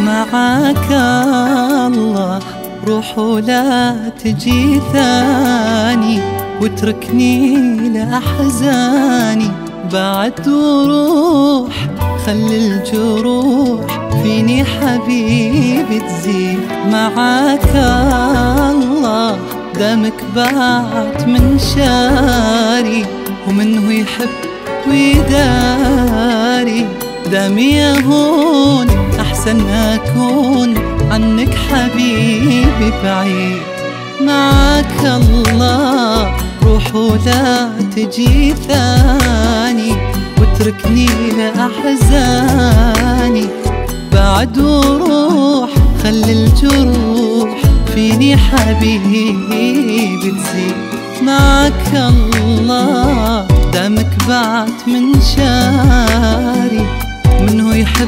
معاك الله روح ولا تجي ثاني، واتركني لأحزاني بعد وروح، خلي الجروح فيني حبيبي تزيد. معاك الله دامك بعت من شاري، ومنه يحب ويداري، دامي يهون أحسن أكون عنك حبيبي بعيد. معاك الله روح ولا تجي ثاني، واتركني لأحزاني بعد وروح، خلي الجروح فيني حبيبي تزيد. معاك الله دامك بعت من شاري، منه يحب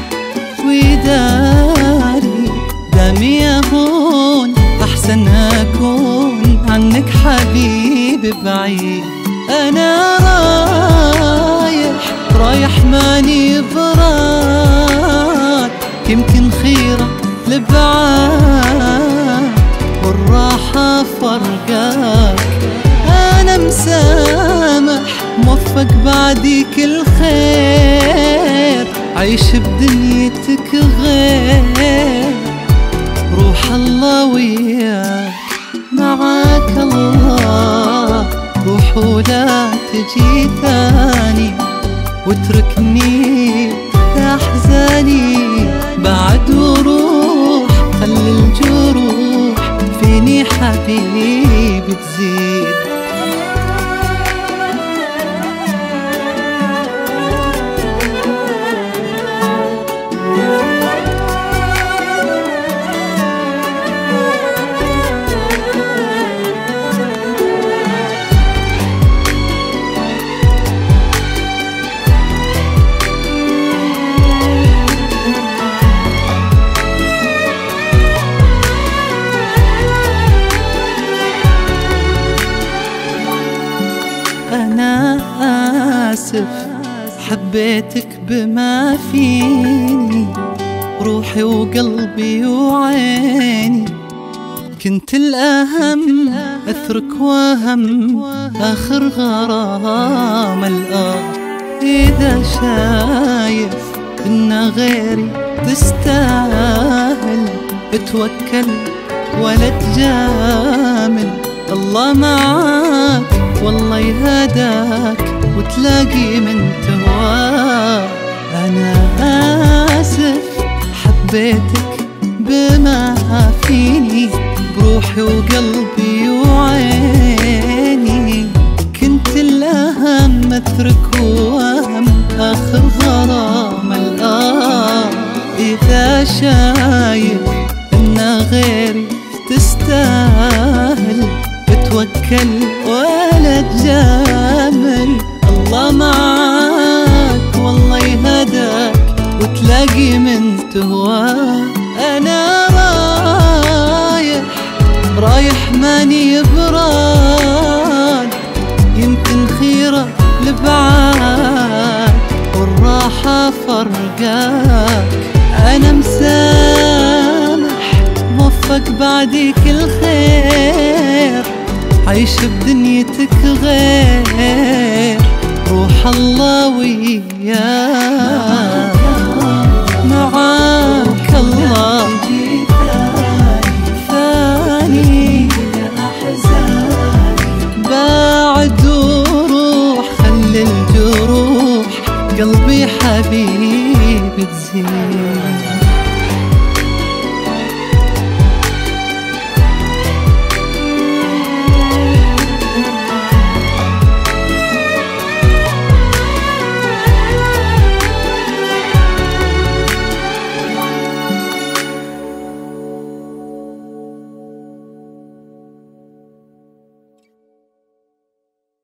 ويداري، دامي يهون أحسن أكون عنك حبيبي بعيد. أنا رايح ماني براد، يمكن خيرة لبعاد والراحة فرقاك. أنا مسامح موفق بعديك الخير، عيش بدنيتك غير روح الله وياك. معاك الله روح ولا تجي ثاني، واتركني لأحزاني بعد وروح، خلي الجروح فيني حبيبي تزيد. أنا آسف حبيتك بما فيني، روحي وقلبي وعيني، كنت الأهم أثرك وهم آخر غرام الآن. إذا شايف إن غيري تستاهل، اتوكل ولا تجامل، الله معاك والله يهداك وتلاقي من تهواك. أنا آسف حبيتك بما فيني، بروحي وقلبي وعيني، كنت الأهم أترك وهم آخر غرام الآن. إذا شايف إن غيري تستاهل، اتوكل ولا تجامل، الله معاك والله يهداك وتلاقي من تهواك. أنا رايح ماني براد، يمكن خيرة لبعاد والراحة فرقاك. أنا مسامح موفق بعديك الخير، عيش بدنيتك غير روح الله وياك.